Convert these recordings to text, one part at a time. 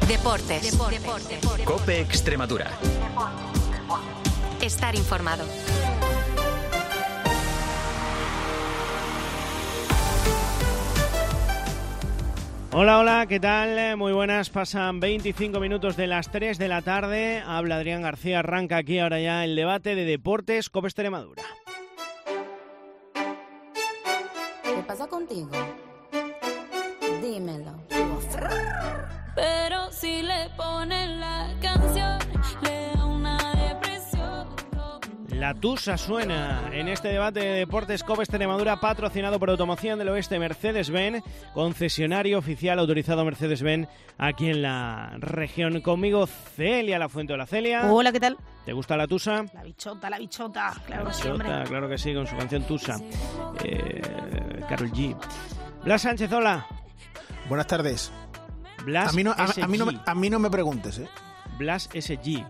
Deportes. COPE Extremadura. Estar informado. Hola, ¿qué tal? Muy buenas, pasan 25 minutos de las 3 de la tarde. Habla Adrián García, arranca aquí ahora ya el debate de Deportes COPE Extremadura. ¿Qué pasa contigo? Dímelo. Pero si le ponen la canción, le da una depresión. La tusa suena en este debate de Deportes COPE Extremadura, patrocinado por Automoción del Oeste Mercedes-Benz, concesionario oficial autorizado Mercedes-Benz aquí en la región. Conmigo Celia Lafuente. Hola, Celia. Hola, ¿qué tal? ¿Te gusta la tusa? La bichota, claro que sí, Bichota, claro que sí, con su canción Tusa. Karol G. Blas Sánchez, hola. Buenas tardes. Blas a mí no me preguntes, ¿eh? Blas SG.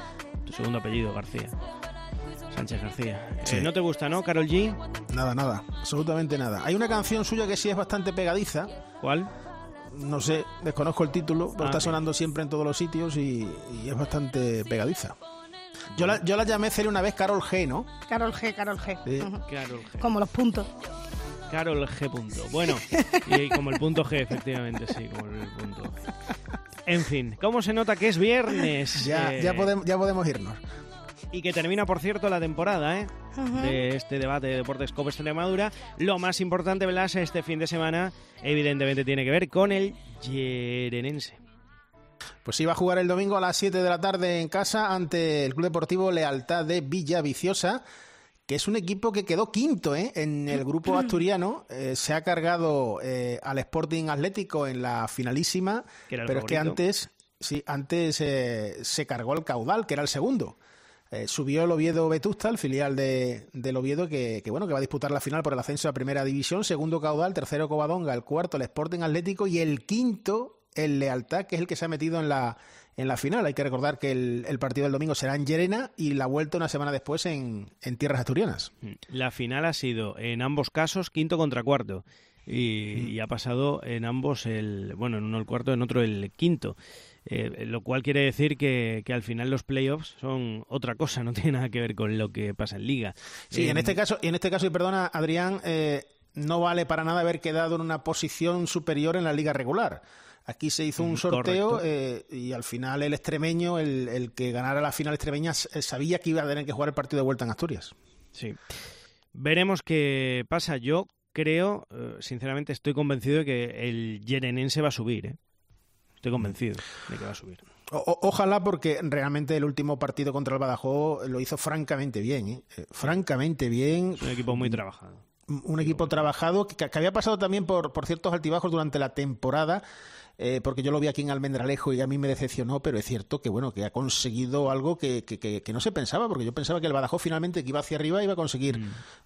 Tu segundo apellido, García. Sánchez García. Sí. ¿No te gusta, no, Karol G? Nada, absolutamente nada. Hay una canción suya que sí es bastante pegadiza. ¿Cuál? No sé, desconozco el título, pero está sonando siempre en todos los sitios y es bastante pegadiza. Yo la llamé Celia una vez Karol G, ¿no? Karol G. Sí. Uh-huh. Karol G. Como los puntos. Karol G. Punto. Bueno, y como el punto G, efectivamente, sí, como el punto G. En fin, ¿cómo se nota que es viernes? Ya podemos irnos. Y que termina, por cierto, la temporada, Uh-huh. de este debate de Deportes COPE Extremadura. Lo más importante, Blas, este fin de semana, evidentemente tiene que ver con el Llerenense. Pues iba a jugar el domingo a las 7 de la tarde en casa ante el Club Deportivo Lealtad de Villaviciosa, que es un equipo que quedó quinto en el grupo asturiano. Se ha cargado al Sporting Atlético en la finalísima, pero favorito. Es que antes se cargó el Caudal, que era el segundo. Subió el Oviedo Vetusta, el filial del Oviedo, que va a disputar la final por el ascenso a Primera División. Segundo Caudal, tercero Covadonga, el cuarto el Sporting Atlético y el quinto el Lealtad, que es el que se ha metido en la final. Hay que recordar que el partido del domingo será en Llerena y la vuelta una semana después en tierras asturianas. La final ha sido, en ambos casos, quinto contra cuarto. Y ha pasado en ambos en uno el cuarto, en otro el quinto. Lo cual quiere decir que al final los playoffs son otra cosa, no tiene nada que ver con lo que pasa en Liga. Sí, en este caso, y perdona, Adrián, no vale para nada haber quedado en una posición superior en la Liga regular. Aquí se hizo un sorteo y al final el extremeño, el que ganara la final extremeña, sabía que iba a tener que jugar el partido de vuelta en Asturias. Sí. Veremos qué pasa. Yo creo, sinceramente estoy convencido de que el Llerenense va a subir, Estoy convencido de que va a subir. Ojalá, porque realmente el último partido contra el Badajoz lo hizo francamente bien, francamente bien. Es un equipo muy trabajado. Un equipo trabajado que había pasado también por ciertos altibajos durante la temporada, porque yo lo vi aquí en Almendralejo y a mí me decepcionó, pero es cierto que ha conseguido algo que no se pensaba, porque yo pensaba que el Badajoz finalmente, que iba hacia arriba, iba a conseguir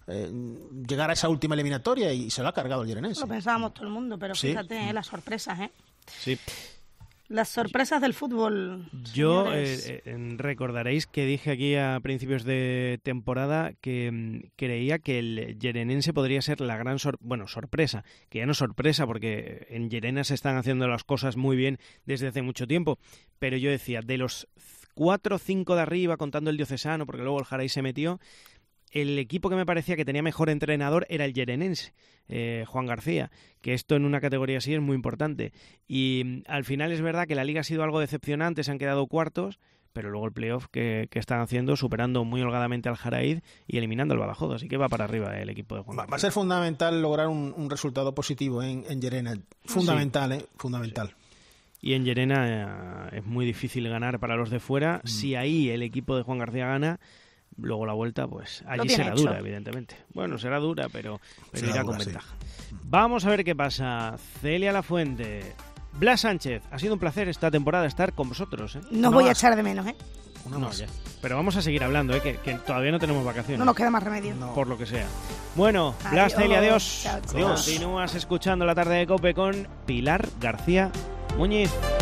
llegar a esa última eliminatoria y se lo ha cargado el Llerenense. Lo pensábamos todo el mundo, pero Sí. fíjate, las sorpresas, Sí. Las sorpresas del fútbol. Yo recordaréis que dije aquí a principios de temporada que creía que el Llerenense podría ser la gran sorpresa, que ya no es sorpresa porque en Llerena se están haciendo las cosas muy bien desde hace mucho tiempo, pero yo decía, de los 4 o 5 de arriba, contando el Diocesano, porque luego el Jaraí se metió, el equipo que me parecía que tenía mejor entrenador era el Llerenense, Juan García, que esto en una categoría así es muy importante. Y al final es verdad que la Liga ha sido algo decepcionante, se han quedado cuartos, pero luego el playoff que están haciendo, superando muy holgadamente al Jaraíz y eliminando al Badajoz, así que va para arriba el equipo de Juan García. Va a ser fundamental lograr un resultado positivo en Llerena, fundamental, fundamental. Sí. Y en Llerena es muy difícil ganar para los de fuera. Si ahí el equipo de Juan García gana, luego la vuelta, pues allí será dura, evidentemente. Bueno, será dura, pero irá con ventaja. Sí. Vamos a ver qué pasa. Celia Lafuente, Blas Sánchez, ha sido un placer esta temporada estar con vosotros. No voy a echar de menos, Ya. Pero vamos a seguir hablando, que todavía no tenemos vacaciones. No nos queda más remedio. No. Por lo que sea. Bueno, Blas, Celia, adiós. Chao, chao. Continúas escuchando La Tarde de COPE con Pilar García Muñiz.